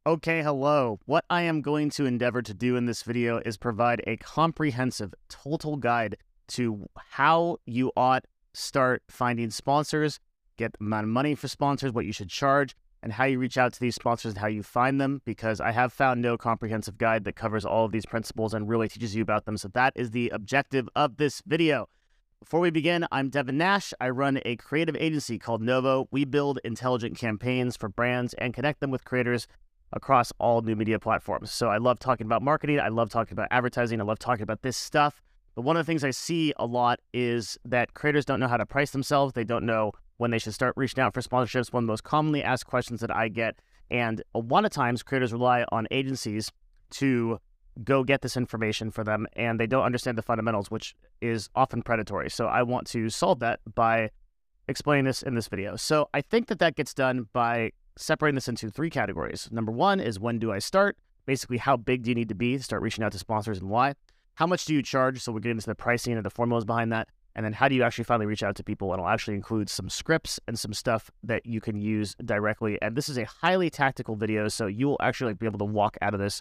Okay, hello. What I am going to endeavor to do in this video is provide a comprehensive total guide to how you ought start finding sponsors, get the amount of money for sponsors, what you should charge, and how you reach out to these sponsors and how you find them, because I have found no comprehensive guide that covers all of these principles and really teaches you about them. So that is the objective of this video. Before we begin, I'm Devin Nash. I run a creative agency called Novo. We build intelligent campaigns for brands and connect them with creators across all new media platforms. So I love talking about marketing. I love talking about advertising. I love talking about this stuff. But one of the things I see a lot is that creators don't know how to price themselves. They don't know when they should start reaching out for sponsorships. One of the most commonly asked questions that I get. And a lot of times creators rely on agencies to go get this information for them, and they don't understand the fundamentals, which is often predatory. So I want to solve that by explaining this in this video. So I think that gets done by separating this into three categories. Number one is, when do I start? Basically, how big do you need to be to start reaching out to sponsors and why? How much do you charge? So we're getting into the pricing and the formulas behind that. And then how do you actually finally reach out to people? And I'll actually include some scripts and some stuff that you can use directly. And this is a highly tactical video, so you will actually be able to walk out of this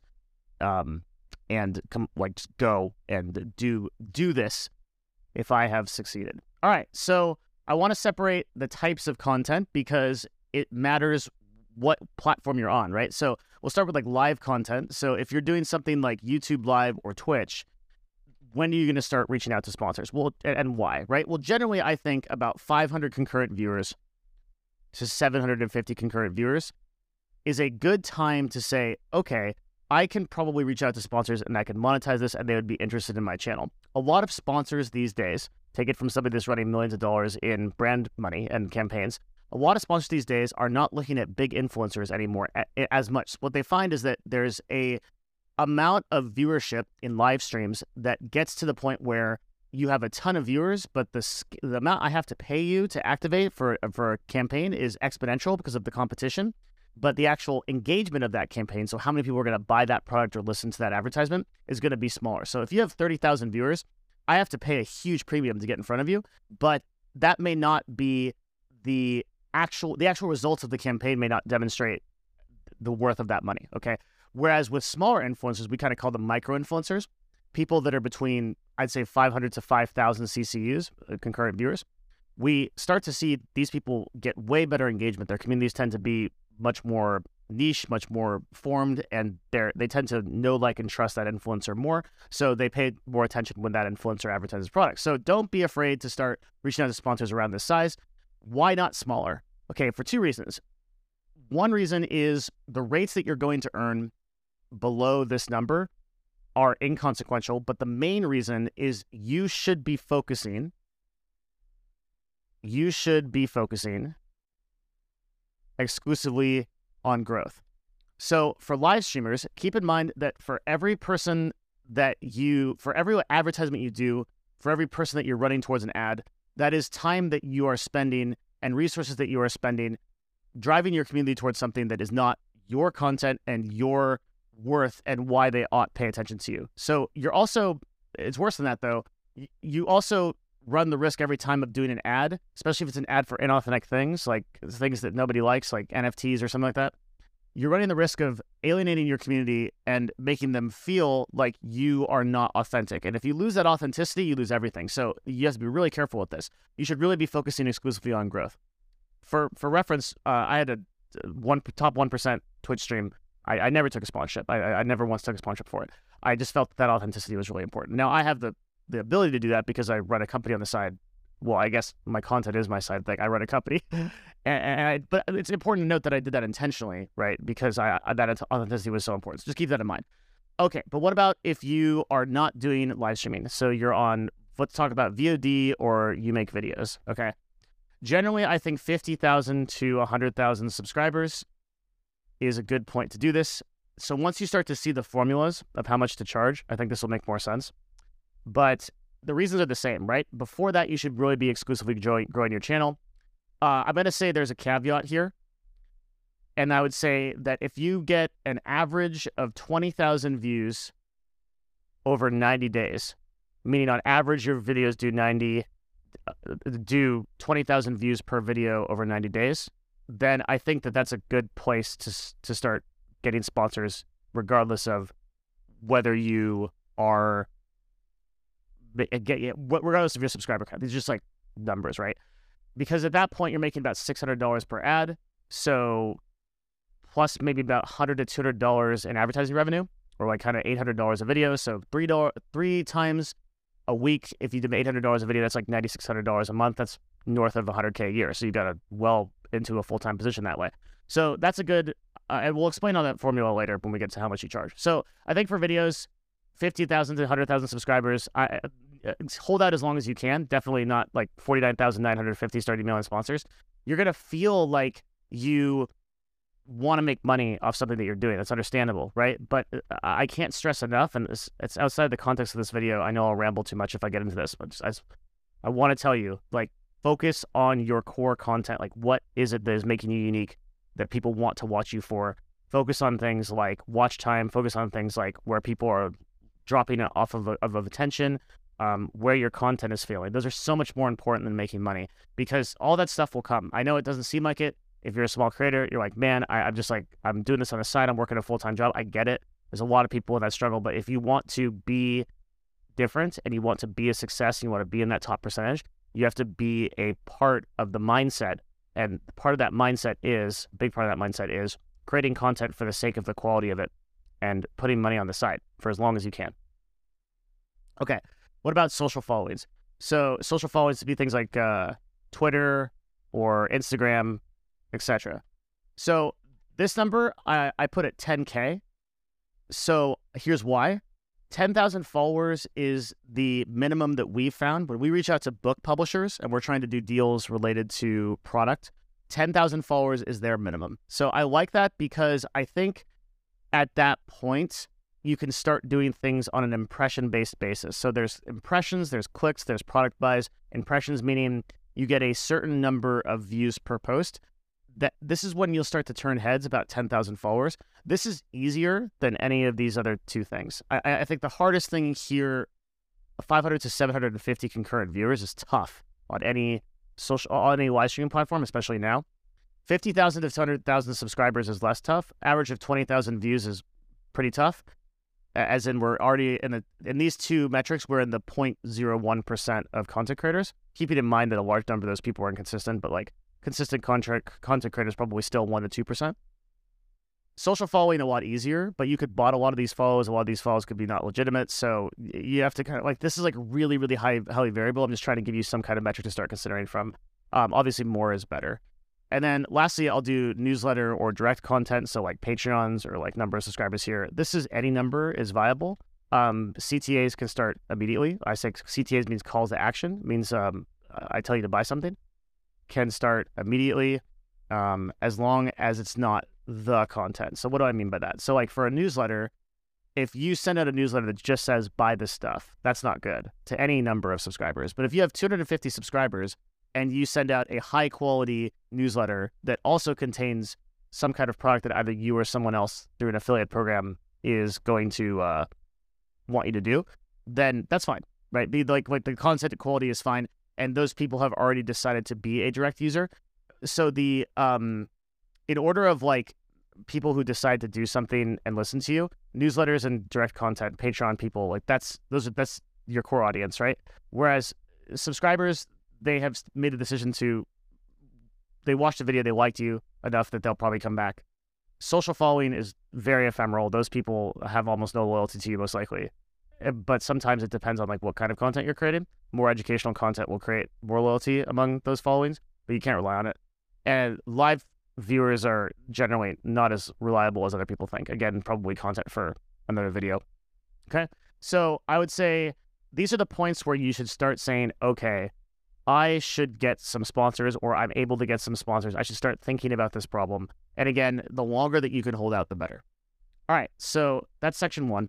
and just go and do this if I have succeeded. All right, so I want to separate the types of content because it matters what platform you're on, right? So we'll start with like live content. So if you're doing something like YouTube Live or Twitch, when are you going to start reaching out to sponsors? Well, and why, right? Well, generally, I think about 500 concurrent viewers to 750 concurrent viewers is a good time to say, okay, I can probably reach out to sponsors and I can monetize this and they would be interested in my channel. A lot of sponsors these days, take it from somebody that's running millions of dollars in brand money and campaigns, a lot of sponsors these days are not looking at big influencers anymore as much. What they find is that there's a amount of viewership in live streams that gets to the point where you have a ton of viewers, but the amount I have to pay you to activate for a campaign is exponential because of the competition. But the actual engagement of that campaign, so how many people are going to buy that product or listen to that advertisement, is going to be smaller. So if you have 30,000 viewers, I have to pay a huge premium to get in front of you, but that may not be the actual results of the campaign may not demonstrate the worth of that money, okay? Whereas with smaller influencers, we kind of call them micro-influencers, people that are between, I'd say, 500 to 5,000 CCUs, concurrent viewers. We start to see these people get way better engagement. Their communities tend to be much more niche, much more formed, and they tend to know, like, and trust that influencer more. So they pay more attention when that influencer advertises products. So don't be afraid to start reaching out to sponsors around this size. Why not smaller? Okay, for two reasons. One reason is the rates that you're going to earn below this number are inconsequential, but the main reason is you should be focusing exclusively on growth. So for live streamers, keep in mind that for every advertisement you do, for every person that you're running towards an ad, that is time that you are spending and resources that you are spending driving your community towards something that is not your content and your worth and why they ought pay attention to you. So it's worse than that though. You also run the risk every time of doing an ad, especially if it's an ad for inauthentic things, like things that nobody likes, like NFTs or something like that. You're running the risk of alienating your community and making them feel like you are not authentic. And if you lose that authenticity, you lose everything. So you have to be really careful with this. You should really be focusing exclusively on growth. For reference, I had a top 1% Twitch stream. I never took a sponsorship. I never once took a sponsorship for it. I just felt that authenticity was really important. Now I have the ability to do that because I run a company on the side. Well, I guess my content is my side thing. I run a company, but it's important to note that I did that intentionally, right? Because that authenticity was so important. So just keep that in mind. Okay, but what about if you are not doing live streaming? So you're on, let's talk about VOD or you make videos, okay? Generally, I think 50,000 to 100,000 subscribers is a good point to do this. So once you start to see the formulas of how much to charge, I think this will make more sense. But the reasons are the same, right? Before that, you should really be exclusively growing your channel. I'm going to say there's a caveat here. And I would say that if you get an average of 20,000 views over 90 days, meaning on average your videos do 20,000 views per video over 90 days, then I think that that's a good place to start getting sponsors regardless of whether you are, regardless of your subscriber count. These are just like numbers, right? Because at that point, you're making about $600 per ad. So plus maybe about $100 to $200 in advertising revenue, or like kind of $800 a video. So three times a week, if you did $800 a video, that's like $9,600 a month. That's north of $100K a year. So you got to well into a full-time position that way. So that's a good, and we'll explain all that formula later when we get to how much you charge. So I think for videos, 50,000 to 100,000 subscribers, hold out as long as you can. Definitely not like 49,950 start emailing sponsors. You're going to feel like you want to make money off something that you're doing. That's understandable, right? But I can't stress enough, and it's outside the context of this video. I know I'll ramble too much if I get into this, but I want to tell you, like, focus on your core content. Like, what is it that is making you unique that people want to watch you for? Focus on things like watch time. Focus on things like where people are dropping it off of attention, where your content is failing. Those are so much more important than making money, because all that stuff will come. I know it doesn't seem like it. If you're a small creator, you're like, man, I'm doing this on the side. I'm working a full-time job. I get it. There's a lot of people that struggle. But if you want to be different and you want to be a success and you want to be in that top percentage, you have to be a part of the mindset. And a big part of that mindset is creating content for the sake of the quality of it and putting money on the side for as long as you can. Okay, what about social followings? So social followings would be things like Twitter or Instagram, etc. So this number, I put at 10K. So here's why. 10,000 followers is the minimum that we've found. When we reach out to book publishers and we're trying to do deals related to product, 10,000 followers is their minimum. So I like that because I think at that point, you can start doing things on an impression-based basis. So there's impressions, there's clicks, there's product buys. Impressions meaning you get a certain number of views per post. This is when you'll start to turn heads about 10,000 followers. This is easier than any of these other two things. I think the hardest thing here, 500 to 750 concurrent viewers, is tough on any live streaming platform, especially now. 50,000 to 200,000 subscribers is less tough. Average of 20,000 views is pretty tough. As in, we're already in these two metrics, we're in the 0.01% of content creators. Keeping in mind that a large number of those people are inconsistent, but like consistent content creators probably still 1% to 2%. Social following a lot easier, but you could bot a lot of these follows. A lot of these follows could be not legitimate, so you have to kind of like, this is like really, really highly variable. I'm just trying to give you some kind of metric to start considering from. Obviously, more is better. And then lastly, I'll do newsletter or direct content, so like Patreons or like number of subscribers here. This is any number is viable. CTAs can start immediately. I say CTAs means calls to action, means I tell you to buy something. Can start immediately as long as it's not the content. So what do I mean by that? So like for a newsletter, if you send out a newsletter that just says buy this stuff, that's not good to any number of subscribers. But if you have 250 subscribers and you send out a high quality newsletter that also contains some kind of product that either you or someone else through an affiliate program is going to want you to do, then that's fine, right? Like the content quality is fine. And those people have already decided to be a direct user. So the in order of like people who decide to do something and listen to you, newsletters and direct content, Patreon people, like that's your core audience, right? Whereas subscribers, they have made a decision they watched the video, they liked you enough that they'll probably come back. Social following is very ephemeral. Those people have almost no loyalty to you, most likely. But sometimes it depends on like what kind of content you're creating. More educational content will create more loyalty among those followings, but you can't rely on it. And live viewers are generally not as reliable as other people think. Again, probably content for another video. Okay, so I would say these are the points where you should start saying, okay, I should get some sponsors, or I'm able to get some sponsors. I should start thinking about this problem. And again, the longer that you can hold out, the better. All right, so that's section one.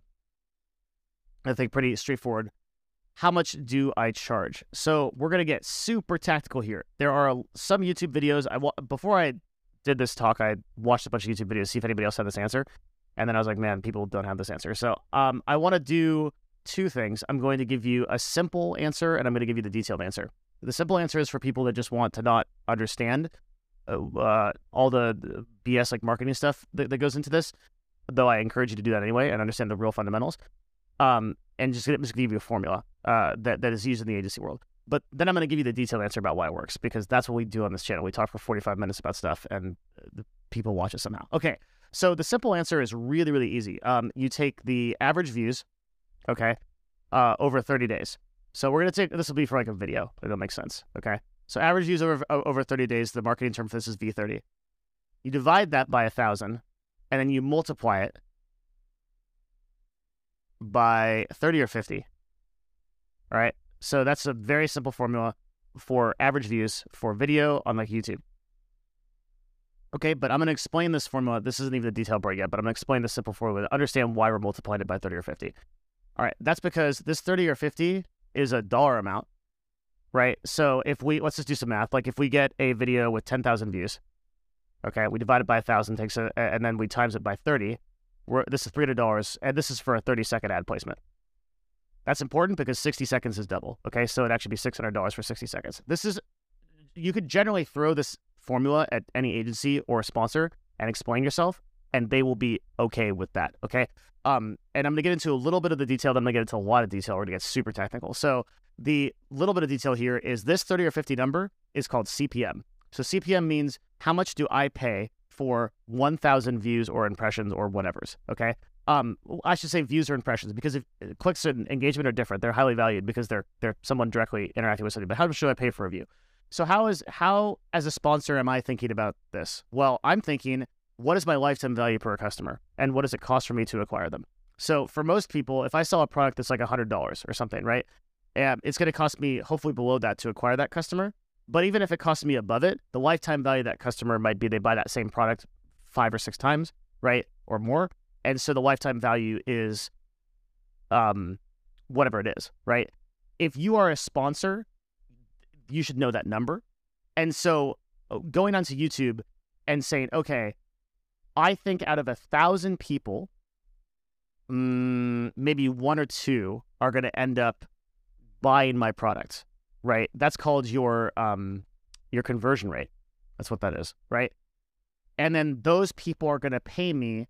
I think pretty straightforward. How much do I charge? So we're going to get super tactical here. There are some YouTube videos. Before I did this talk, I watched a bunch of YouTube videos, see if anybody else had this answer. And then I was like, man, people don't have this answer. So I want to do two things. I'm going to give you a simple answer, and I'm going to give you the detailed answer. The simple answer is for people that just want to not understand all the BS like marketing stuff that goes into this. though I encourage you to do that anyway and understand the real fundamentals. And just give you a formula that is used in the agency world. But then I'm going to give you the detailed answer about why it works, because that's what we do on this channel. We talk for 45 minutes about stuff, and the people watch it somehow. Okay, so the simple answer is really, really easy. You take the average views, okay, over 30 days. So we're going to take, this will be for like a video. It'll make sense, okay? So average views over 30 days, the marketing term for this is V30. You divide that by 1,000, and then you multiply it by 30 or 50, all right? So that's a very simple formula for average views for video on like YouTube. Okay, but I'm going to explain this formula. This isn't even the detail part yet, but I'm going to explain the simple formula to understand why we're multiplying it by 30 or 50. All right, that's because this 30 or 50 is a dollar amount, right? So if we, let's just do some math. Like if we get a video with 10,000 views, okay, we divide it by 1,000, and then we times it by 30. This is $300, and this is for a 30-second ad placement. That's important because 60 seconds is double, okay? So it'd actually be $600 for 60 seconds. You could generally throw this formula at any agency or sponsor and explain yourself, and they will be okay with that, okay? And I'm going to get into a little bit of the detail, then I'm going to get into a lot of detail. We're going to get super technical. So the little bit of detail here is this 30 or 50 number is called CPM. So CPM means how much do I pay for 1,000 views or impressions or whatever's, okay? I should say views or impressions, because if clicks and engagement are different, they're highly valued because they're someone directly interacting with somebody. But how much should I pay for a view? So how as a sponsor am I thinking about this? Well, I'm thinking, what is my lifetime value per customer, and what does it cost for me to acquire them? So for most people, if I sell a product that's like $100 or something, right, it's going to cost me hopefully below that to acquire that customer. But even if it costs me above it, the lifetime value of that customer might be they buy that same product 5 or 6 times, right, or more. And so the lifetime value is whatever it is, right? If you are a sponsor, you should know that number. And so going onto YouTube and saying, okay, I think out of 1,000 people, maybe 1 or 2 are going to end up buying my product, right? That's called your conversion rate. That's what that is, right? And then those people are going to pay me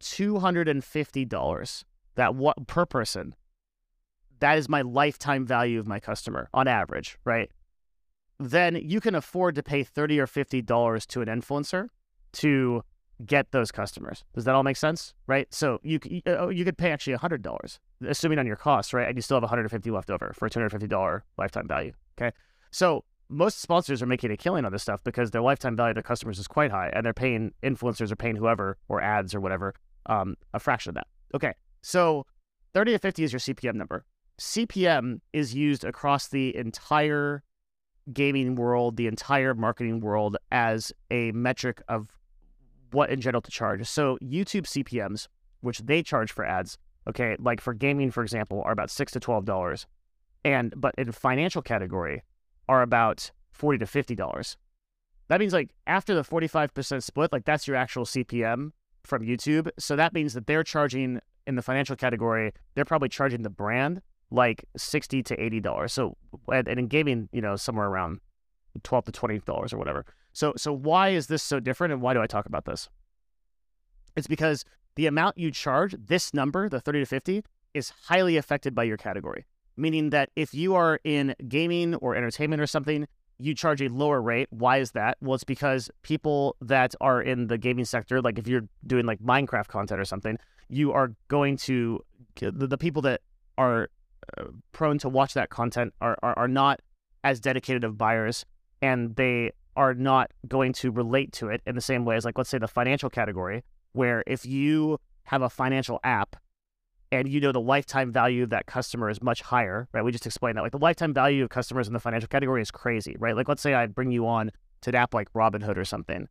$250 per person. That is my lifetime value of my customer on average, right? Then you can afford to pay $30 or $50 to an influencer to get those customers. Does that all make sense, right? So you could pay actually $100, assuming on your costs, right? And you still have $150 left over for a $250 lifetime value, okay? So most sponsors are making a killing on this stuff because their lifetime value to customers is quite high, and they're paying influencers or paying whoever, or ads or whatever, a fraction of that. Okay, so 30 to 50 is your CPM number. CPM is used across the entire gaming world, the entire marketing world, as a metric of what in general to charge. So YouTube CPMs, which they charge for ads, okay, like for gaming, for example, are about $6 to $12, but in financial category are about $40 to $50. That means like after the 45% split, like that's your actual CPM from YouTube. So that means that they're charging in the financial category, they're probably charging the brand like $60 to $80. So, and in gaming, you know, somewhere around $12 to $20 or whatever. So why is this so different, and why do I talk about this? It's because the amount you charge, this number, the 30 to 50, is highly affected by your category. Meaning that if you are in gaming or entertainment or something, you charge a lower rate. Why is that? Well, it's because people that are in the gaming sector, like if you're doing like Minecraft content or something, you are going to, the people that are prone to watch that content are not as dedicated of buyers, and they are not going to relate to it in the same way as, like, let's say the financial category, where if you have a financial app and you know the lifetime value of that customer is much higher, right? We just explained that. Like the lifetime value of customers in the financial category is crazy, right? Like let's say I bring you on to an app like Robinhood or something.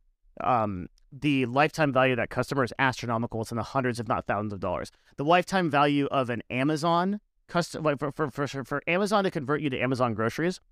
The lifetime value of that customer is astronomical. It's in the hundreds, if not thousands of dollars. The lifetime value of an Amazon customer, like for Amazon to convert you to Amazon groceries,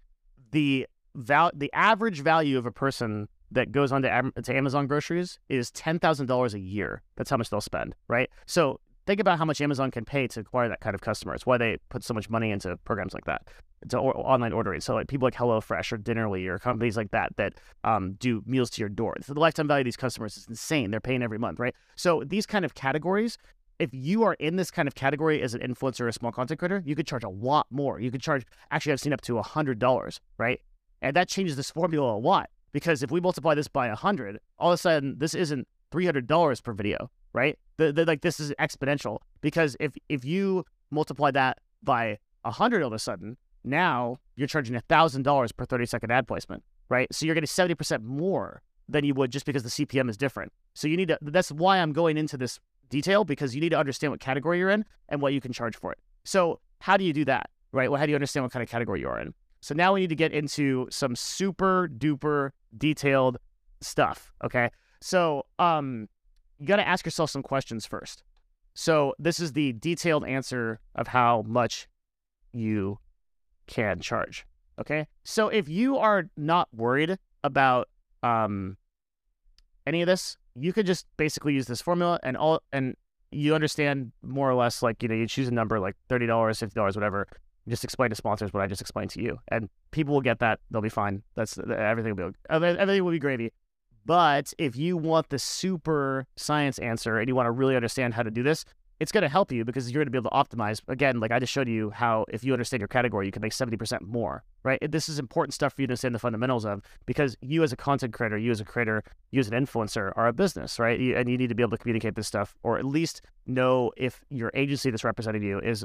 the average value of a person that goes on to Amazon groceries is $10,000 a year. That's how much they'll spend, right? So think about how much Amazon can pay to acquire that kind of customer. It's why they put so much money into programs like that, to online ordering. So like people like HelloFresh or Dinnerly or companies like that do meals to your door. So the lifetime value of these customers is insane. They're paying every month, right? So these kind of categories, if you are in this kind of category as an influencer or a small content creator, you could charge a lot more. You could charge, actually I've seen up to $100, right? And that changes this formula a lot, because if we multiply this by 100, all of a sudden this isn't $300 per video, right? Like this is exponential, because if you multiply that by 100 all of a sudden, now you're charging $1,000 per 30-second ad placement, right? So you're getting 70% more than you would just because the CPM is different. So you need to, that's why I'm going into this detail, because you need to understand what category you're in and what you can charge for it. So how do you do that, right? Well, how do you understand what kind of category you are in? So now we need to get into some super duper detailed stuff, okay? So you got to ask yourself some questions first. So this is the detailed answer of how much you can charge, okay? So if you are not worried about any of this, you could just basically use this formula and you understand more or less, like, you know, you choose a number like $30, $50, whatever. Just explain to sponsors what I just explained to you, and people will get that. They'll be fine. Everything will be gravy. But if you want the super science answer and you want to really understand how to do this, it's going to help you, because you're going to be able to optimize. Again, like I just showed you how if you understand your category, you can make 70% more, right? This is important stuff for you to understand the fundamentals of, because you as a content creator, you as a creator, you as an influencer are a business, right? And you need to be able to communicate this stuff, or at least know if your agency that's representing you is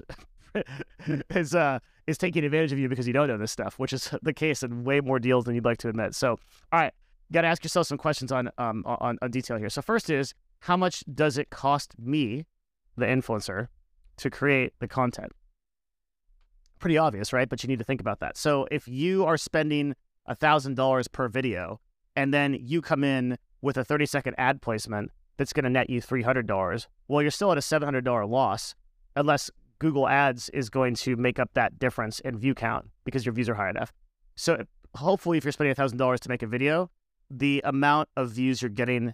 taking advantage of you because you don't know this stuff, which is the case in way more deals than you'd like to admit. So, all right, got to ask yourself some questions on detail here. So first is, how much does it cost me, the influencer, to create the content? Pretty obvious, right? But you need to think about that. So if you are spending $1,000 per video, and then you come in with a 30-second ad placement that's going to net you $300, well, you're still at a $700 loss, unless Google Ads is going to make up that difference in view count because your views are high enough. So hopefully, if you're spending $1,000 to make a video, the amount of views you're getting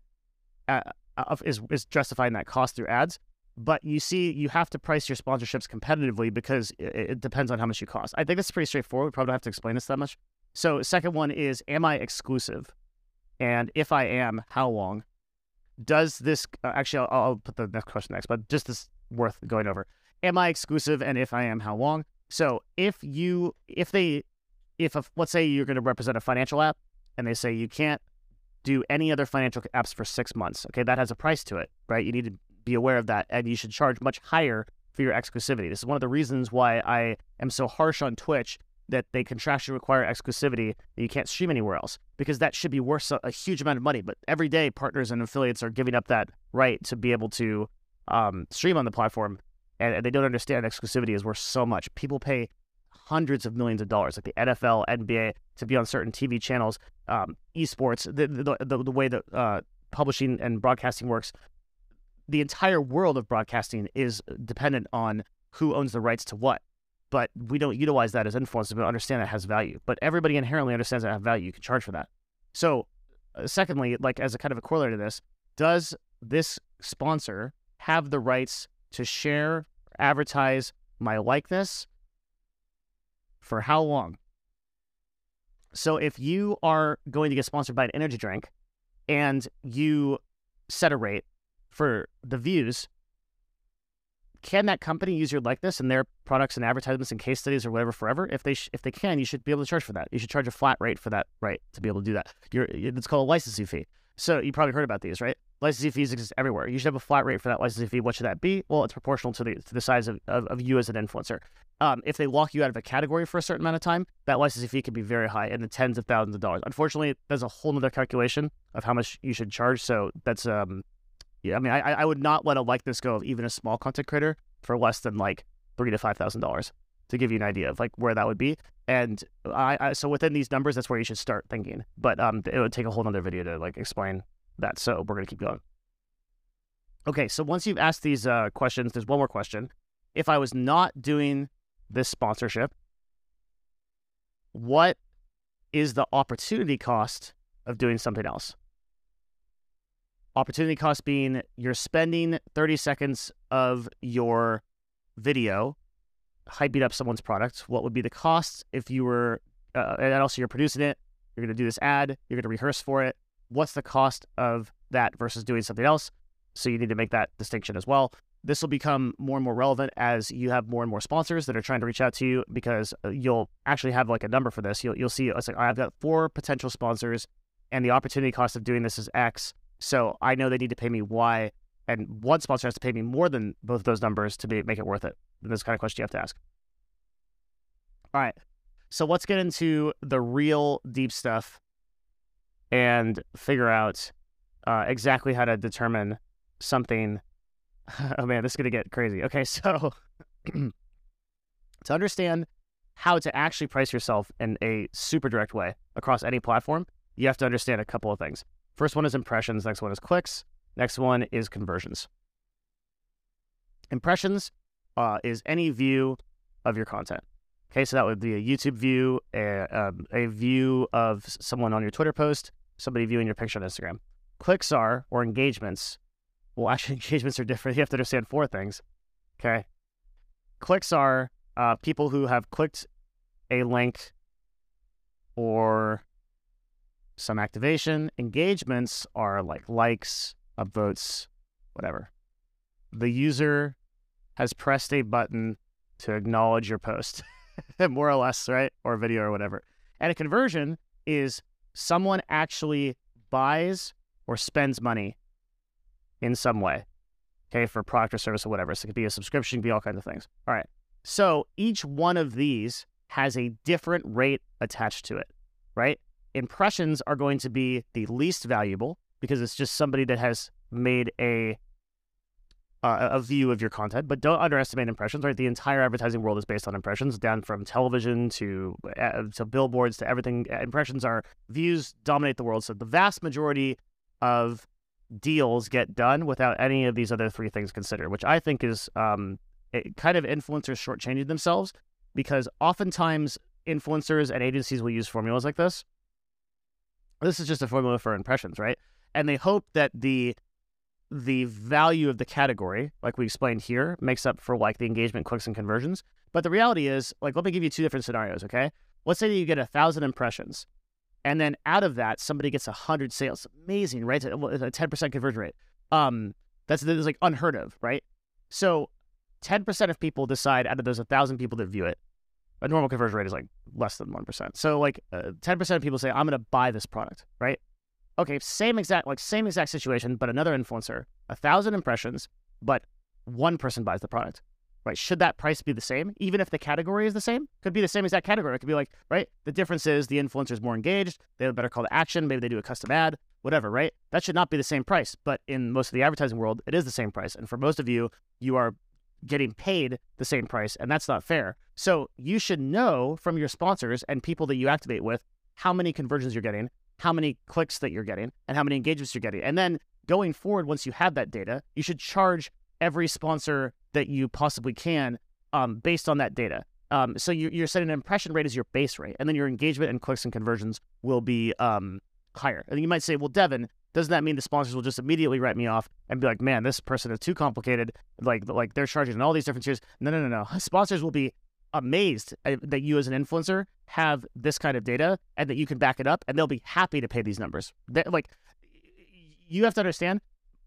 is justifying that cost through ads. But you see, you have to price your sponsorships competitively, because it depends on how much you cost. I think that's pretty straightforward. We probably don't have to explain this that much. So second one is, am I exclusive? And if I am, how long? Does this, actually, I'll put the next question next, but just this worth going over. Am I exclusive? And if I am, how long? So let's say you're going to represent a financial app, and they say you can't do any other financial apps for 6 months. Okay, that has a price to it, right? You need to be aware of that, and you should charge much higher for your exclusivity. This is one of the reasons why I am so harsh on Twitch, that they contractually require exclusivity that you can't stream anywhere else, because that should be worth a huge amount of money. But every day, partners and affiliates are giving up that right to be able to stream on the platform, and they don't understand exclusivity is worth so much. People pay hundreds of millions of dollars, like the NFL, NBA, to be on certain TV channels, esports, the way that publishing and broadcasting works. The entire world of broadcasting is dependent on who owns the rights to what. But we don't utilize that as influencers. We don't understand that has value. But everybody inherently understands that have value. You can charge for that. So secondly, like as a kind of a corollary to this, does this sponsor have the rights to share or advertise my likeness? For how long? So if you are going to get sponsored by an energy drink and you set a rate for the views, can that company use your likeness in their products and advertisements and case studies or whatever forever? If they can, you should be able to charge for that. You should charge a flat rate for that, right, to be able to do that. It's called a licensing fee. So you probably heard about these, right? Licensing fees exist everywhere. You should have a flat rate for that licensing fee. What should that be? Well, it's proportional to the size of you as an influencer. If they lock you out of a category for a certain amount of time, that licensing fee can be very high, in the tens of thousands of dollars. Unfortunately, there's a whole other calculation of how much you should charge. So that's yeah. I mean, I would not let a likeness go of even a small content creator for less than like $3,000 to $5,000, to give you an idea of like where that would be. And so within these numbers, that's where you should start thinking. But it would take a whole other video to like explain that. So we're gonna keep going. Okay, so once you've asked these questions, there's one more question. If I was not doing this sponsorship, what is the opportunity cost of doing something else? Opportunity cost being you're spending 30 seconds of your video hyping up someone's product. What would be the cost if you were, and also you're producing it, you're going to do this ad, you're going to rehearse for it. What's the cost of that versus doing something else? So you need to make that distinction as well. This will become more and more relevant as you have more and more sponsors that are trying to reach out to you, because you'll actually have like a number for this. You'll see it's like, I've got 4 potential sponsors and the opportunity cost of doing this is X. So I know they need to pay me Y, and one sponsor has to pay me more than both of those numbers to make it worth it. And this kind of question you have to ask. All right. So let's get into the real deep stuff and figure out exactly how to determine something. Oh man, this is going to get crazy. Okay, so to understand how to actually price yourself in a super direct way across any platform, you have to understand a couple of things. First one is impressions, next one is clicks, next one is conversions. Impressions is any view of your content. Okay, so that would be a YouTube view, a view of someone on your Twitter post, somebody viewing your picture on Instagram. Clicks are, or engagements, well, actually engagements are different. You have to understand 4 things, okay? Clicks are people who have clicked a link or some activation. Engagements are like likes, upvotes, whatever. The user has pressed a button to acknowledge your post, more or less, right? Or video or whatever. And a conversion is someone actually buys or spends money in some way, okay, for product or service or whatever. So it could be a subscription, it could be all kinds of things. All right. So each one of these has a different rate attached to it, right? Impressions are going to be the least valuable because it's just somebody that has made a view of your content. But don't underestimate impressions, right? The entire advertising world is based on impressions, down from television to billboards to everything. Impressions are views dominate the world. So the vast majority of deals get done without any of these other 3 things considered, which I think is kind of influencers shortchanging themselves, because oftentimes influencers and agencies will use formulas like this. This is just a formula for impressions, right? And they hope that the value of the category, like we explained here, makes up for like the engagement, clicks, and conversions. But the reality is, like, let me give you 2 different scenarios, okay? Let's say that you get 1,000 impressions, and then out of that, somebody gets 100 sales. Amazing, right? It's a 10% conversion rate. That's like unheard of, right? So 10% of people decide out of those 1,000 people that view it, a normal conversion rate is like less than 1%. So like 10% of people say, I'm going to buy this product, right? Okay, same exact situation, but another influencer, 1,000 impressions, but 1 person buys the product, right? Should that price be the same? Even if the category is the same? Could be the same exact category. It could be like, right? The difference is the influencer is more engaged. They have a better call to action. Maybe they do a custom ad, whatever, right? That should not be the same price. But in most of the advertising world, it is the same price. And for most of you, you are getting paid the same price, and that's not fair. So you should know from your sponsors and people that you activate with how many conversions you're getting, how many clicks that you're getting, and how many engagements you're getting. And then going forward, once you have that data, you should charge every sponsor that you possibly can based on that data. So you're setting an impression rate as your base rate, and then your engagement and clicks and conversions will be higher. And you might say, well, Devin, doesn't that mean the sponsors will just immediately write me off and be like, man, this person is too complicated, like they're charging in all these different tiers? No. Sponsors will be amazed that you as an influencer have this kind of data and that you can back it up, and they'll be happy to pay these numbers. Like, you have to understand,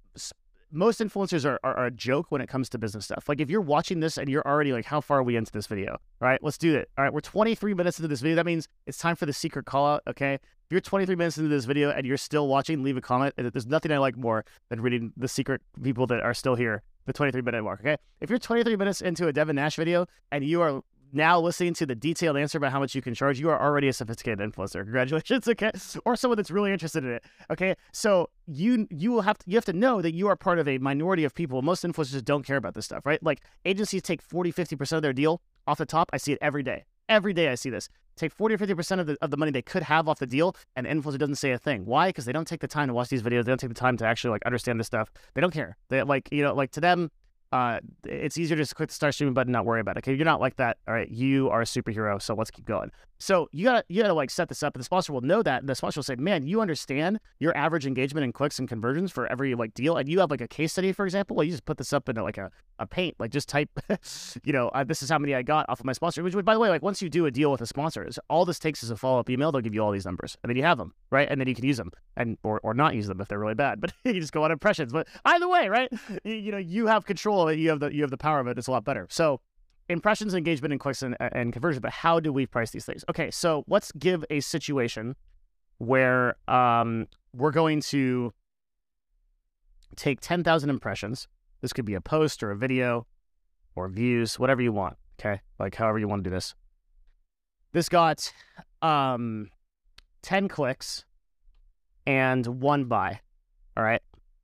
most influencers are a joke when it comes to business stuff. Like, if you're watching this and you're already like, how far are we into this video? All right, let's do it. All right, we're 23 minutes into this video. That means it's time for the secret call out, okay? If you're 23 minutes into this video and you're still watching, leave a comment. There's nothing I like more than reading the secret people that are still here, the 23-minute mark, okay? If you're 23 minutes into a Devin Nash video and you are now listening to the detailed answer about how much you can charge, you are already a sophisticated influencer. Congratulations, okay? Or someone that's really interested in it, okay? So you have to know that you are part of a minority of people. Most influencers don't care about this stuff, right? Like, agencies take 40-50% of their deal off the top. I see it every day. Every day I see this. Take 40 or 50% of the money they could have off the deal, and the influencer doesn't say a thing. Why? Because they don't take the time to watch these videos. They don't take the time to actually like understand this stuff. They don't care. They like, to them, it's easier to just click the start streaming button, not worry about it. Okay, you're not like that. All right, you are a superhero, so let's keep going. So you gotta like set this up, and the sponsor will know that, and the sponsor will say, "Man, you understand your average engagement and clicks and conversions for every like deal, and you have like a case study, for example. Well, you just put this up into like a Paint, like just type, this is how many I got off of my sponsor. Which, by the way, like once you do a deal with a sponsor, all this takes is a follow-up email. They'll give you all these numbers, and then you have them, right? And then you can use them, and or not use them if they're really bad. But you just go on impressions. But either way, right? You have control of it. You have the power of it. It's a lot better. So impressions, engagement, and clicks and conversion. But how do we price these things? Okay, so let's give a situation where we're going to take 10,000 impressions. This could be a post or a video or views, whatever you want, okay? Like however you want to do this. This got 10 clicks and 1 buy, all right?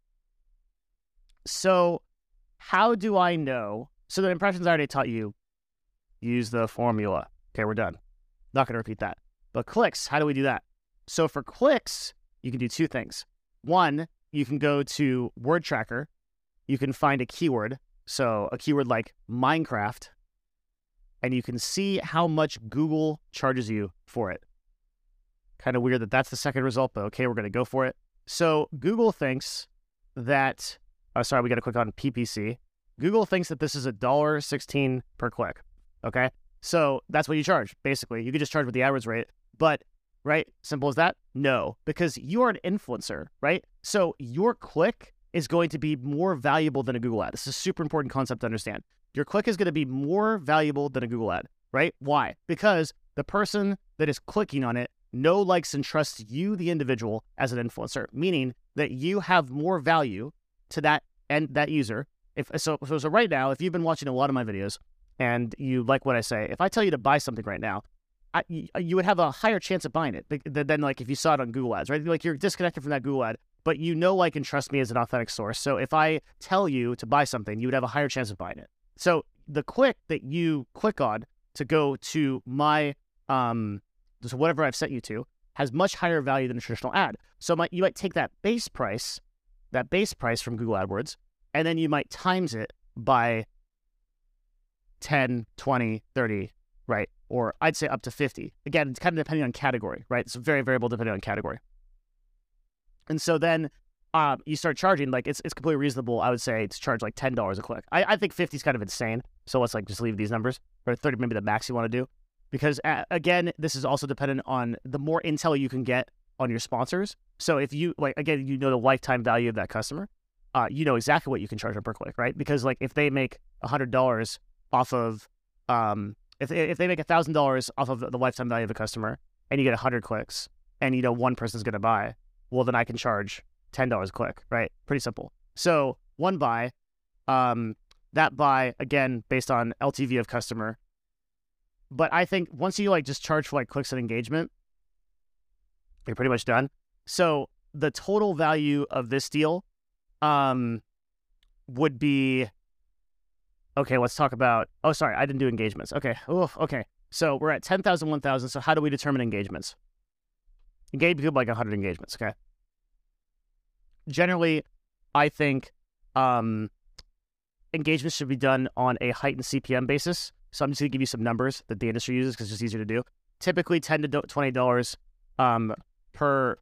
So how do I know? So the impressions I already taught you, use the formula. Okay, we're done. Not going to repeat that. But clicks, how do we do that? So for clicks, you can do 2 things. 1, you can go to Word Tracker. You can find a keyword, so a keyword like Minecraft, and you can see how much Google charges you for it. Kind of weird that that's the second result, but okay, we're going to go for it. So Google thinks that, sorry, we got to click on PPC. Google thinks that this is $1.16 per click, okay? So that's what you charge, basically. You could just charge with the AdWords rate, but, right, simple as that? No, because you are an influencer, right? So your click is going to be more valuable than a Google ad. This is a super important concept to understand. Your click is going to be more valuable than a Google ad, right? Why? Because the person that is clicking on it likes, and trusts you, the individual, as an influencer, meaning that you have more value to that user. So right now, if you've been watching a lot of my videos and you like what I say, if I tell you to buy something right now, you would have a higher chance of buying it than like if you saw it on Google ads, right? Like you're disconnected from that Google ad, but like, and trust me as an authentic source. So if I tell you to buy something, you would have a higher chance of buying it. So the click that you click on to go to my, so whatever I've sent you to, has much higher value than a traditional ad. So you might take that base price from Google AdWords, and then you might times it by 10, 20, 30, right? Or I'd say up to 50. Again, it's kind of depending on category, right? It's very variable depending on category. And so then you start charging, like it's completely reasonable, I would say, to charge like $10 a click. I think 50 is kind of insane. So let's like just leave these numbers, or 30, maybe the max you want to do. Because again, this is also dependent on the more intel you can get on your sponsors. So if you, like, again, you know the lifetime value of that customer, you know exactly what you can charge them per click, right? Because like if they make $100 off of, if they make $1,000 off of the lifetime value of a customer, and you get 100 clicks, and you know one person's going to buy, well, then I can charge $10 a click, right? Pretty simple. So 1 buy, that buy, again, based on LTV of customer. But I think once you like just charge for like clicks and engagement, you're pretty much done. So the total value of this deal would be, okay, let's talk about, oh, sorry, I didn't do engagements. Okay, okay. So we're at 10,000, 1,000. So how do we determine engagements? Engage people like 100 engagements, okay? Generally, I think engagements should be done on a heightened CPM basis. So I'm just going to give you some numbers that the industry uses because it's just easier to do. Typically, $10 to $20 per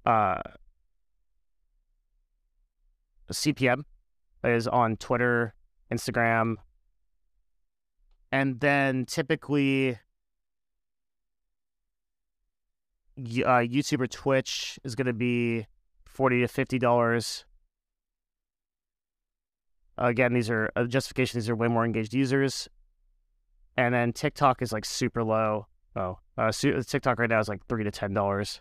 CPM is on Twitter, Instagram, and then typically YouTube or Twitch is going to be $40 to $50. Again, these are justification. These are way more engaged users. And then TikTok is like super low. TikTok right now is like $3 to $10.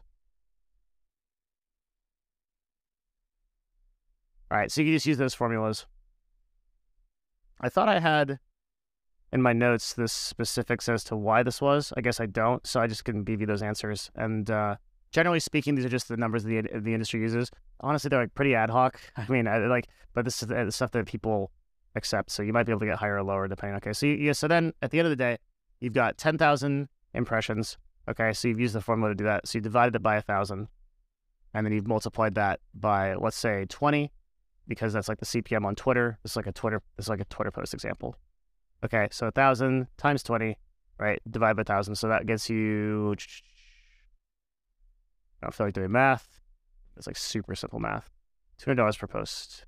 All right, so you can just use those formulas. I thought I had in my notes the specifics as to why this was. I guess I don't, so I just can give you those answers. And generally speaking, these are just the numbers the industry uses. Honestly, they're like pretty ad hoc. I mean, but this is the stuff that people accept, so you might be able to get higher or lower depending. Okay, so so then at the end of the day, you've got 10,000 impressions. Okay, so you've used the formula to do that. So you divided it by 1,000, and then you've multiplied that by, let's say, 20, because that's like the CPM on Twitter. This is like a Twitter post example. Okay, so 1,000 times 20, right? Divide by 1,000. So that gets you, I don't feel like doing math. It's like super simple math. $200 per post.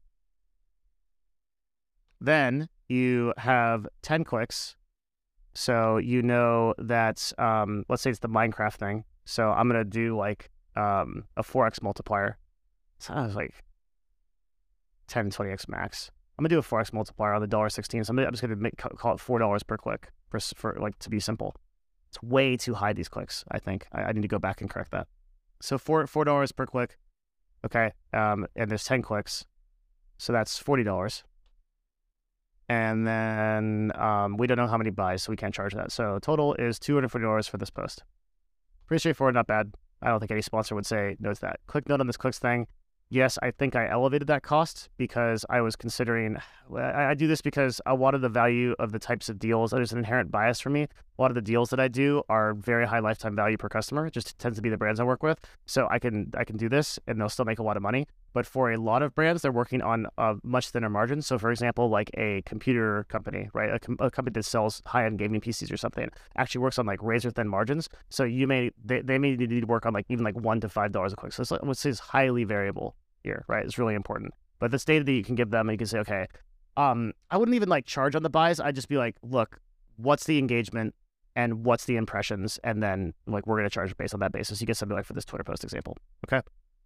Then you have 10 clicks. So you know that, let's say it's the Minecraft thing. So I'm going to do like a 4x multiplier. So that was like 10, 20x max. I'm going to do a 4x multiplier on the $1.16. So I'm just going to call it $4 per click for like to be simple. It's way too high, these clicks, I think. I need to go back and correct that. So $4 per click. Okay. And there's 10 clicks. So that's $40. And then we don't know how many buys, so we can't charge that. So total is $240 for this post. Pretty straightforward, not bad. I don't think any sponsor would say no to that. Click note on this clicks thing. Yes, I think I elevated that cost because I was considering, I do this because a lot of the value of the types of deals, there's an inherent bias for me. A lot of the deals that I do are very high lifetime value per customer. It just tends to be the brands I work with. So I can do this and they'll still make a lot of money. But for a lot of brands, they're working on a much thinner margin. So for example, like a computer company, right? A company that sells high-end gaming PCs or something actually works on like razor thin margins. So they may need to work on like even like $1 to $5 a click. So this is highly variable here, right? It's really important. But this data that you can give them, and you can say, okay, I wouldn't even like charge on the buys. I'd just be like, look, what's the engagement and what's the impressions? And then like, we're going to charge based on that basis. You get something like for this Twitter post example. Okay.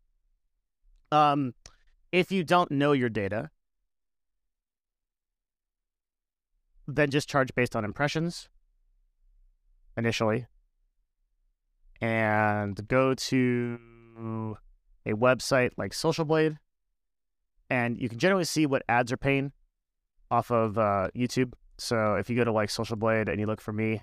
If you don't know your data, then just charge based on impressions initially and go to a website like Social Blade, and you can generally see what ads are paying off of YouTube. So if you go to like Social Blade and you look for me,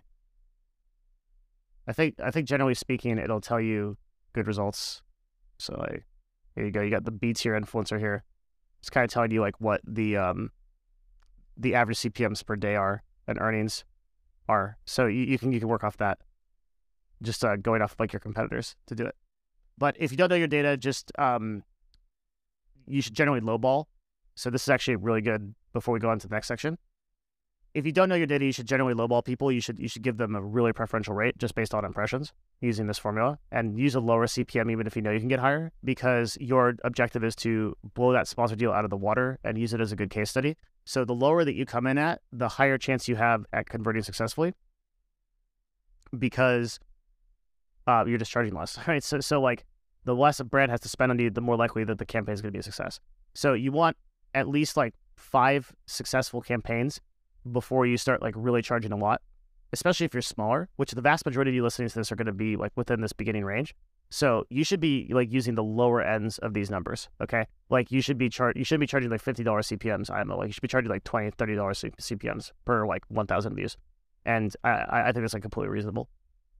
I think generally speaking, it'll tell you good results. So like, here you go. You got the B tier influencer here. It's kind of telling you like what the average CPMs per day are and earnings are. So you can work off that, just going off like your competitors to do it. But if you don't know your data, just you should generally lowball. So this is actually really good before we go on to the next section. If you don't know your data, you should generally lowball people. You should give them a really preferential rate just based on impressions using this formula, and use a lower CPM even if you know you can get higher, because your objective is to blow that sponsor deal out of the water and use it as a good case study. So the lower that you come in at, the higher chance you have at converting successfully, because you're just charging less, right? So like the less a brand has to spend on you, the more likely that the campaign is going to be a success. So you want at least like 5 successful campaigns before you start like really charging a lot, especially if you're smaller, which the vast majority of you listening to this are going to be like within this beginning range. So you should be like using the lower ends of these numbers. Okay. Like you should be charging like $50 CPMs. Like you should be charging like $20, $30 CPMs per like 1,000 views. And I think that's like completely reasonable.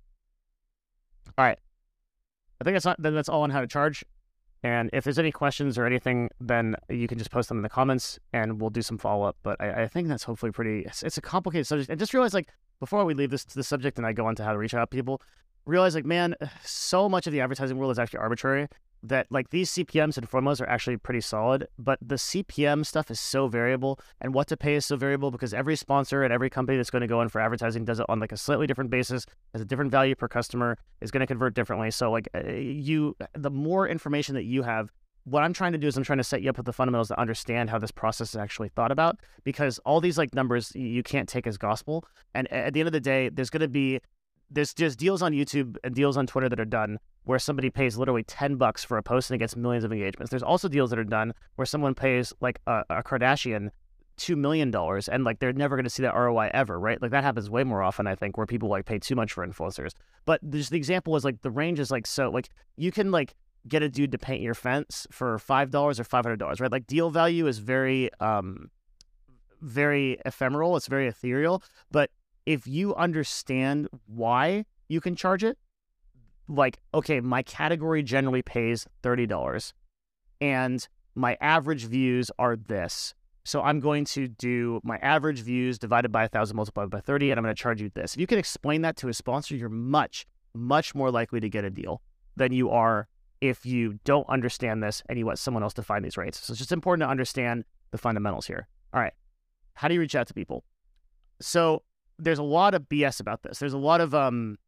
All right. I think that's all on how to charge. And if there's any questions or anything, then you can just post them in the comments and we'll do some follow-up. But I think that's hopefully it's a complicated subject. I just realized, like, before we leave this subject and I go on to how to reach out to people, realize, like, man, so much of the advertising world is actually arbitrary, that like these CPMs and formulas are actually pretty solid, but the CPM stuff is so variable, and what to pay is so variable, because every sponsor and every company that's going to go in for advertising does it on like a slightly different basis, has a different value per customer, is going to convert differently. So like the more information that you have, what I'm trying to do is I'm trying to set you up with the fundamentals to understand how this process is actually thought about, because all these like numbers you can't take as gospel. And at the end of the day, there's just deals on YouTube and deals on Twitter that are done where somebody pays literally $10 for a post and it gets millions of engagements. There's also deals that are done where someone pays like a Kardashian $2 million and like they're never going to see that ROI ever, right? Like that happens way more often, I think, where people like pay too much for influencers. But just the example is like the range is like, so like you can like get a dude to paint your fence for $5 or $500, right? Like deal value is very ephemeral. It's very ethereal. But if you understand why you can charge it, like, okay, my category generally pays $30 and my average views are this. So I'm going to do my average views divided by 1,000 multiplied by 30, and I'm going to charge you this. If you can explain that to a sponsor, you're much, much more likely to get a deal than you are if you don't understand this and you want someone else to find these rates. So it's just important to understand the fundamentals here. All right. How do you reach out to people? So there's a lot of BS about this. There's a lot of,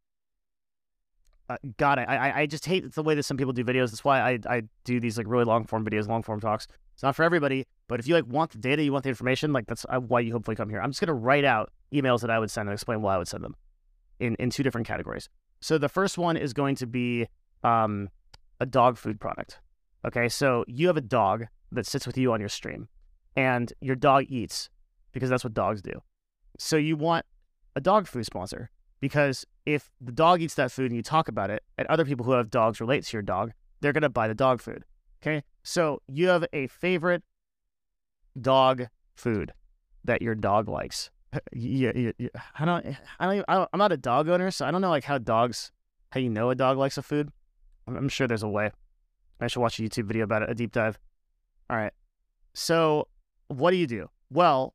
God, I just hate the way that some people do videos. That's why I do these like really long form videos, long form talks. It's not for everybody, but if you like want the data, you want the information, like that's why you hopefully come here. I'm just going to write out emails that I would send and explain why I would send them in two different categories. So the first one is going to be a dog food product. Okay, so you have a dog that sits with you on your stream, and your dog eats because that's what dogs do. So you want a dog food sponsor, because if the dog eats that food and you talk about it, and other people who have dogs relate to your dog, they're going to buy the dog food. Okay, so you have a favorite dog food that your dog likes. I'm not a dog owner, so I don't know like how you know a dog likes a food. I'm sure there's a way. I should watch a YouTube video about it, a deep dive. All right. So what do? Well,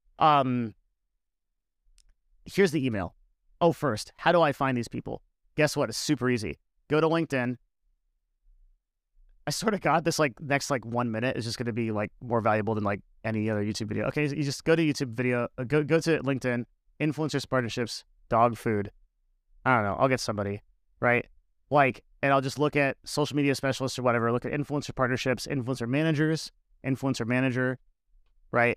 here's the email. Oh, first, how do I find these people? Guess what? It's super easy. Go to LinkedIn. I sort of got this like next like 1 minute is just going to be like more valuable than like any other YouTube video. Okay, so you just go to YouTube video, go to LinkedIn, influencers, partnerships, dog food. I don't know. I'll get somebody, right? Like, and I'll just look at social media specialists or whatever, look at influencer partnerships, influencer manager, right?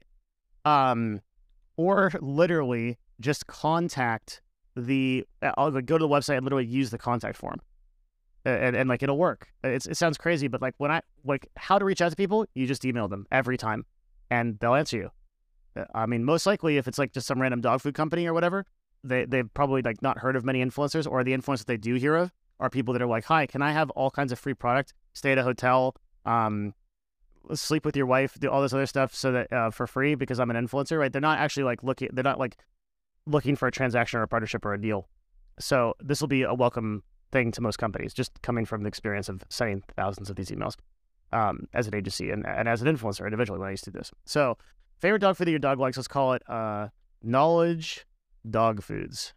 Or literally just contact I'll go to the website and literally use the contact form. And like, it'll work. It sounds crazy, but like how to reach out to people, you just email them every time and they'll answer you. I mean, most likely if it's like just some random dog food company or whatever, they've probably like not heard of many influencers, or the influencers they do hear of are people that are like, hi, can I have all kinds of free product, stay at a hotel, sleep with your wife, do all this other stuff so that for free because I'm an influencer, right? They're not actually like looking for a transaction or a partnership or a deal. So this will be a welcome thing to most companies, just coming from the experience of sending thousands of these emails as an agency and as an influencer individually when I used to do this. So favorite dog food that your dog likes, let's call it Knowledge Dog Foods.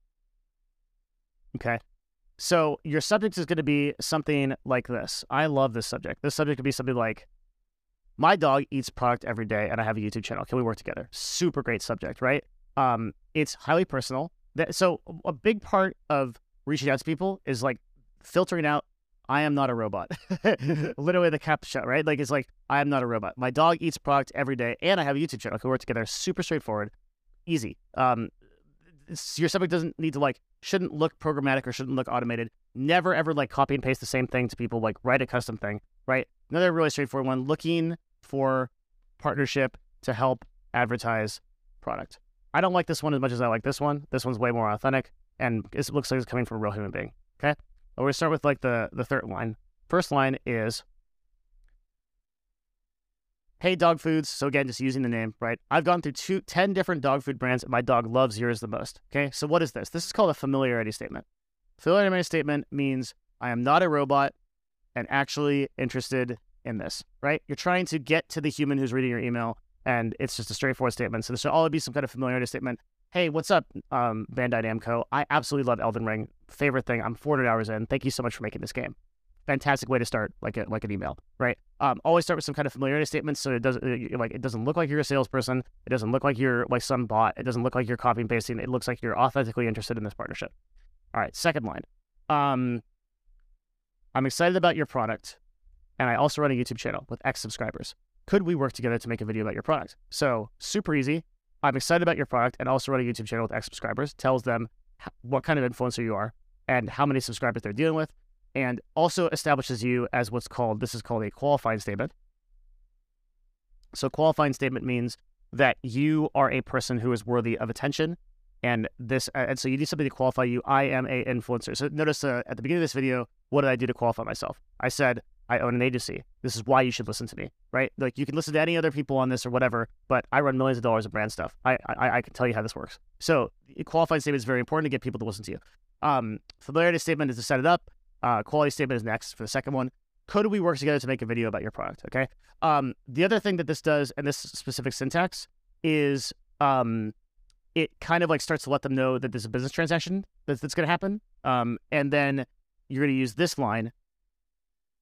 Okay. So your subject is going to be something like this. I love this subject. This subject could be something like, my dog eats product every day and I have a YouTube channel. Can we work together? Super great subject, right? It's highly personal. So a big part of reaching out to people is like filtering out, I am not a robot. Literally the captcha, right? Like, it's like, I am not a robot. My dog eats product every day and I have a YouTube channel. Can we work together? Super straightforward, easy. Your subject doesn't need to shouldn't look programmatic or shouldn't look automated. Never ever like copy and paste the same thing to people, like write a custom thing, right? Another really straightforward one, looking for partnership to help advertise product. I don't like this one as much as I like this one. This one's way more authentic and it looks like it's coming from a real human being, okay? But we're gonna start with like the third line. First line is, hey, dog foods. So again, just using the name, right? I've gone through 10 different dog food brands and my dog loves yours the most. Okay, so what is this? This is called a familiarity statement. Familiarity statement means I am not a robot and actually interested in this, right? You're trying to get to the human who's reading your email and it's just a straightforward statement. So there should always be some kind of familiarity statement. Hey, what's up, Bandai Namco? I absolutely love Elden Ring. Favorite thing. I'm 400 hours in. Thank you so much for making this game. Fantastic way to start like an email, right? Always start with some kind of familiarity statement so it doesn't look like you're a salesperson. It doesn't look like you're like some bot. It doesn't look like you're copying and pasting. It looks like you're authentically interested in this partnership. All right, second line. I'm excited about your product and I also run a YouTube channel with X subscribers. Could we work together to make a video about your product? So super easy. I'm excited about your product and also run a YouTube channel with X subscribers. Tells them what kind of influencer you are and how many subscribers they're dealing with, and also establishes you as this is called a qualifying statement. So qualifying statement means that you are a person who is worthy of attention, and so you need something to qualify you. I am a influencer. So notice at the beginning of this video, what did I do to qualify myself? I said, I own an agency. This is why you should listen to me, right? Like, you can listen to any other people on this or whatever, but I run millions of dollars of brand stuff. I can tell you how this works. So a qualifying statement is very important to get people to listen to you. Familiarity statement is to set it up. Quality statement is next for the second one. Could we work together to make a video about your product? Okay. The other thing that this does, and this specific syntax, is it kind of like starts to let them know that there's a business transaction that's going to happen. And then you're going to use this line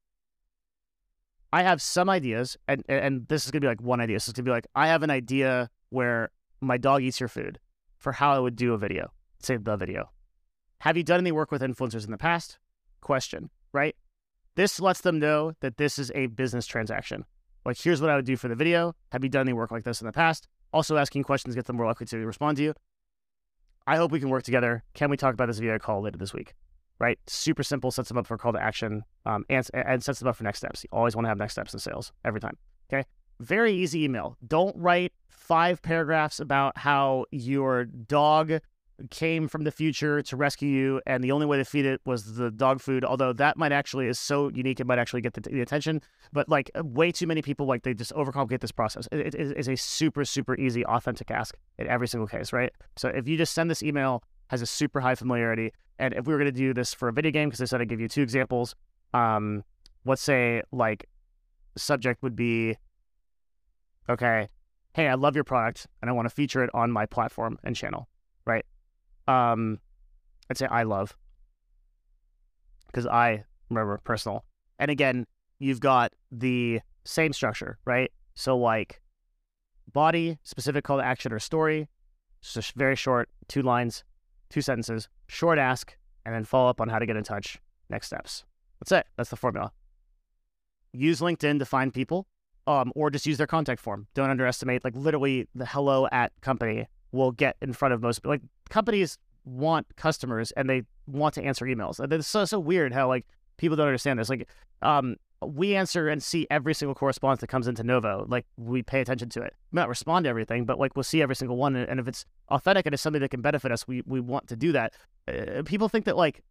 I have some ideas, and this is going to be like one idea. So it's going to be like, I have an idea where my dog eats your food for how I would do a video, say the video. Have you done any work with influencers in the past? Question, right? This lets them know that this is a business transaction. Like, here's what I would do for the video. Have you done any work like this in the past? Also asking questions gets them more likely to respond to you. I hope we can work together. Can we talk about this video call later this week? Right? Super simple, sets them up for a call to action, and sets them up for next steps. You always want to have next steps in sales every time, okay? Very easy email. Don't write 5 paragraphs about how your dog came from the future to rescue you, and the only way to feed it was the dog food, although that might actually is so unique, it might actually get the attention. But like, way too many people, like, they just overcomplicate this process. It is a super, super easy, authentic ask in every single case, right? So if you just send this email, has a super high familiarity, and if we were going to do this for a video game, because I said I'd give you 2 examples, let's say, like, the subject would be, okay, hey, I love your product, and I want to feature it on my platform and channel, right? I'd say I love, because I remember personal. And again, you've got the same structure, right? So like, body, specific call to action or story, just very short, 2 lines, 2 sentences, short ask, and then follow up on how to get in touch, next steps. That's it. That's the formula. Use LinkedIn to find people, or just use their contact form. Don't underestimate, like, literally the hello at company will get in front of most, like, companies want customers and they want to answer emails. It's so weird how, like, people don't understand this. Like, we answer and see every single correspondence that comes into Novo. Like, we pay attention to it. We might respond to everything, but like, we'll see every single one. And if it's authentic and it's something that can benefit us, we want to do that. People think that, like,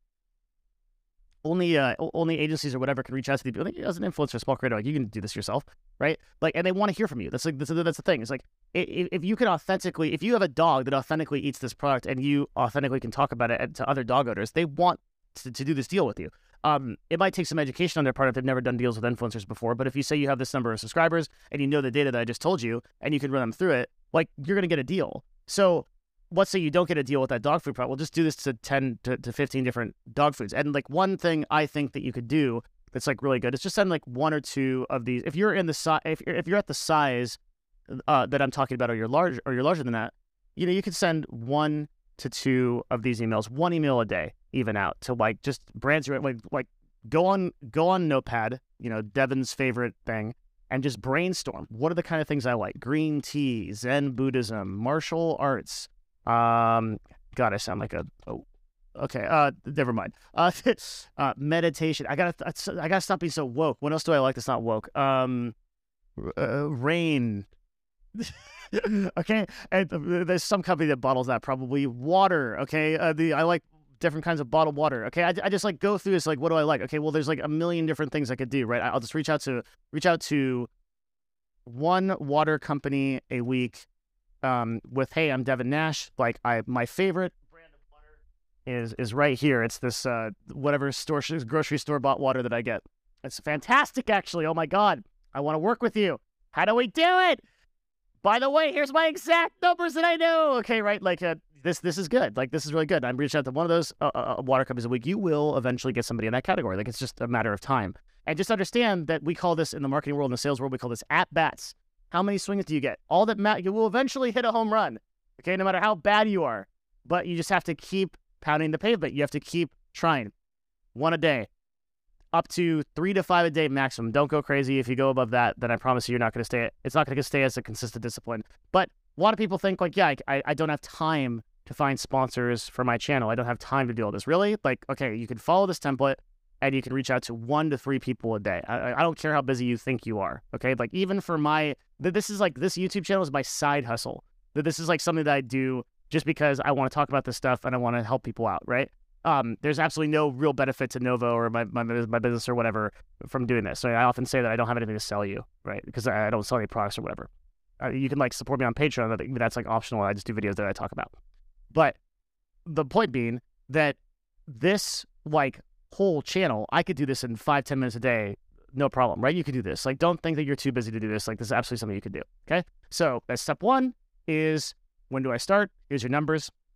only agencies or whatever can reach out to people. Like, as an influencer, small creator, like, you can do this yourself, right? Like, and they want to hear from you. That's like, that's the thing. It's like, if you can authentically, if you have a dog that authentically eats this product and you authentically can talk about it to other dog owners, they want to do this deal with you. It might take some education on their part if they've never done deals with influencers before, but if you say you have this number of subscribers and you know the data that I just told you and you can run them through it, like, you're going to get a deal. So let's say you don't get a deal with that dog food product. We'll just do this to 10 to 15 different dog foods. And like, one thing I think that you could do that's like really good is just send like 1 or 2 of these. If you're in the if you're at the size that I'm talking about, or you're larger than that, you know, you could send 1 to 2 of these emails, 1 email a day, even out, to like just brands your, like go on Notepad, you know, Devin's favorite thing, and just brainstorm. What are the kind of things I like? Green tea, Zen Buddhism, martial arts. God, I sound like okay. Never mind. Meditation. I gotta stop being so woke. What else do I like that's not woke? Rain. Okay. And there's some company that bottles that, probably water. Okay. I like different kinds of bottled water. Okay. I just like go through this. Like, what do I like? Okay. Well, there's like a million different things I could do, right? I'll just reach out to 1 water company a week, with, hey, I'm Devin Nash. Like, my favorite brand of water is right here. It's this, whatever grocery store bought water that I get. It's fantastic, actually. Oh my God. I want to work with you. How do we do it? By the way, here's my exact numbers that I know. Okay, right? Like, this is good. Like, this is really good. I'm reaching out to 1 of those water companies a week. You will eventually get somebody in that category. Like, it's just a matter of time. And just understand that we call this, in the marketing world, in the sales world, we call this at-bats. How many swings do you get? All that you will eventually hit a home run. Okay, no matter how bad you are. But you just have to keep pounding the pavement. You have to keep trying. 1 a day. Up to 3 to 5 a day maximum. Don't go crazy. If you go above that, then I promise you, you're not going to stay. It's not going to stay as a consistent discipline. But a lot of people think, like, yeah, I don't have time to find sponsors for my channel. I don't have time to do all this. Really? Like, okay, you can follow this template and you can reach out to 1 to 3 people a day. I don't care how busy you think you are. Okay, like, even for this YouTube channel is my side hustle. This is like something that I do just because I want to talk about this stuff and I want to help people out, right? There's absolutely no real benefit to Novo or my business or whatever from doing this. So I often say that I don't have anything to sell you, right? Because I don't sell any products or whatever. You can like support me on Patreon. That's like optional. I just do videos that I talk about. But the point being that this like whole channel, I could do this in 5-10 minutes a day, no problem, right? You could do this. Like, don't think that you're too busy to do this. Like, this is absolutely something you could do. Okay. So that's step 1 is, when do I start? Here's your numbers.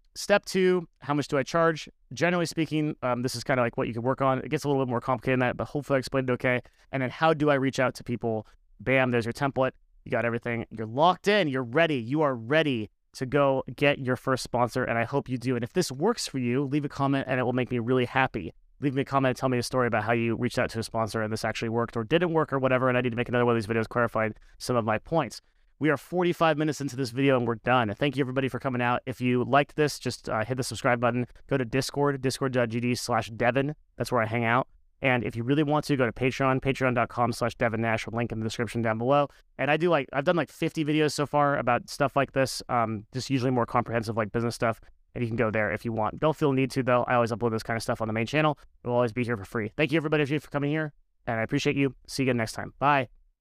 Step 2, how much do I charge? Generally speaking, this is kind of like what you can work on. It gets a little bit more complicated than that, but hopefully I explained it okay. And then how do I reach out to people? Bam, there's your template. You got everything. You're locked in. You're ready. You are ready to go get your first sponsor, and I hope you do. And if this works for you, leave a comment, and it will make me really happy. Leave me a comment and tell me a story about how you reached out to a sponsor and this actually worked or didn't work or whatever, and I need to make another one of these videos clarifying some of my points. We are 45 minutes into this video, and we're done. Thank you, everybody, for coming out. If you liked this, just hit the subscribe button. Go to Discord, discord.gd/Devin. That's where I hang out. And if you really want to, go to Patreon, patreon.com/Devin Nash, link in the description down below. And I've done like 50 videos so far about stuff like this, just usually more comprehensive like business stuff. And you can go there if you want. Don't feel the need to, though. I always upload this kind of stuff on the main channel. It will always be here for free. Thank you, everybody, for coming here, and I appreciate you. See you again next time. Bye.